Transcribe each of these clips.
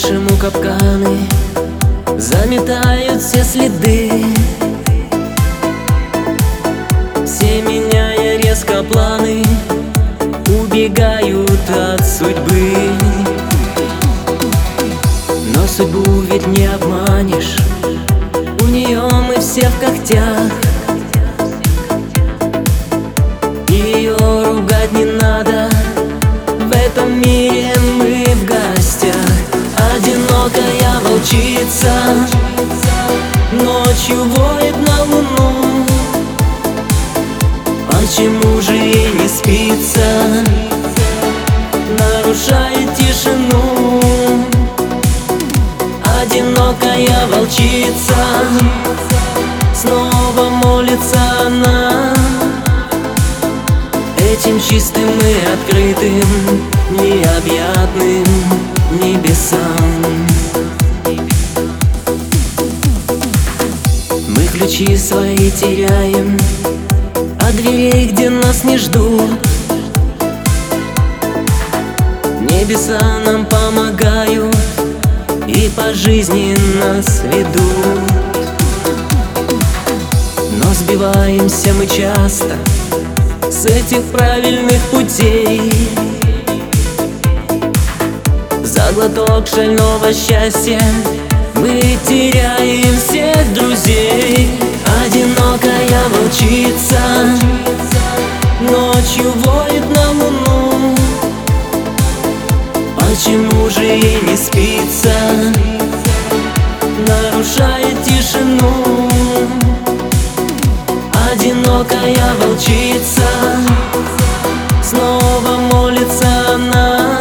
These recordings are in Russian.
Дышим у капканы, заметают все следы. Все меняя резко планы, убегают от судьбы. Но судьбу ведь не обманешь, у нее мы все в когтях. Ее ругать не надо, в этом мире мы в гостях. Одинокая волчица ночью воет на луну. Почему же ей не спится, нарушает тишину? Одинокая волчица, снова молится она этим чистым и открытым, необъятным небесам. Мы ключи свои теряем от дверей, где нас не ждут. Небеса нам помогают и по жизни нас ведут. Но сбиваемся мы часто с этих правильных путей. За глоток шального счастья мы теряем всех друзей. Одинокая волчица ночью воет на луну. Почему же ей не спится, нарушает тишину? Одинокая волчица, снова молится она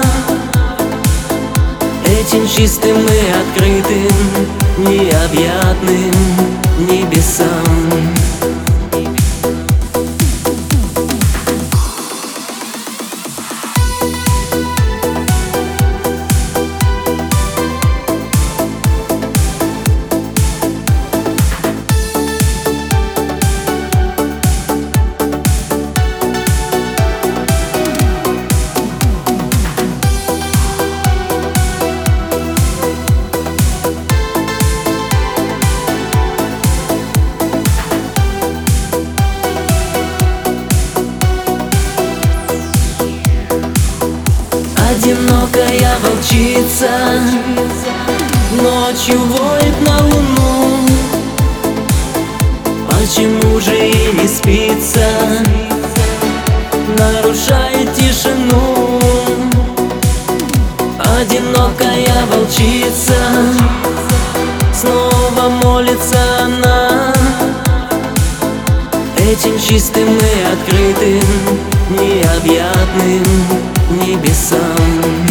этим чистым и открытым, необъятным небесам. Одинокая волчица ночью воет на луну. Почему же ей не спится, нарушает тишину? Одинокая волчица, снова молится она этим чистым и открытым, необъятным небесам.